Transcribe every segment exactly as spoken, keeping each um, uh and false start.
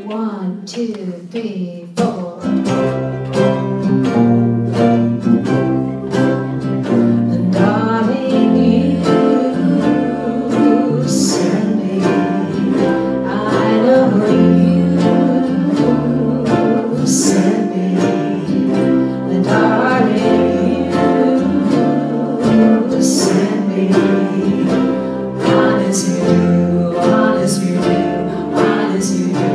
One, two, three, four. And darling, you send me. I know you send me. And darling, you send me. Honest you do, honest you do, honest you do.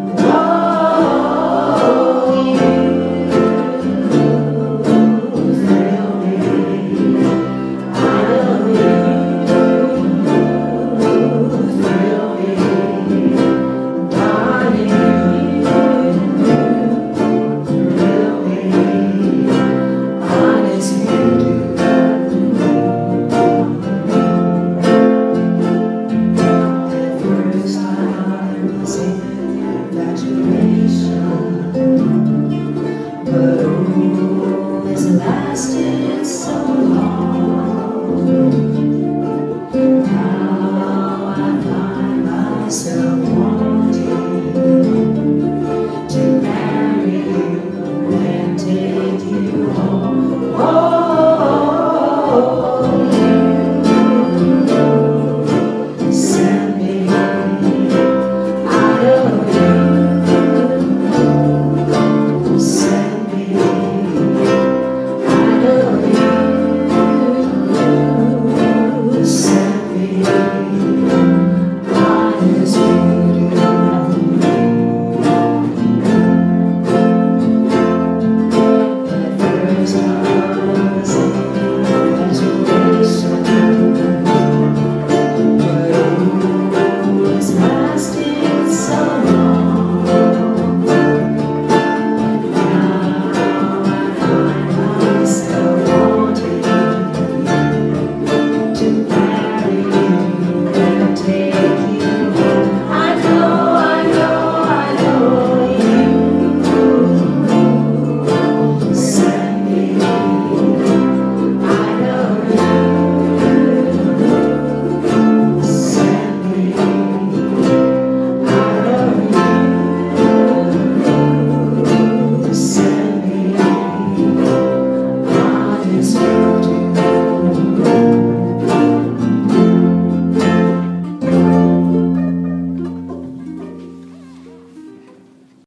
But oh, it's lasted so long. Now I find myself wanting to marry you and take you home. Oh, you send me out of you. Send me out of you. Send me honest.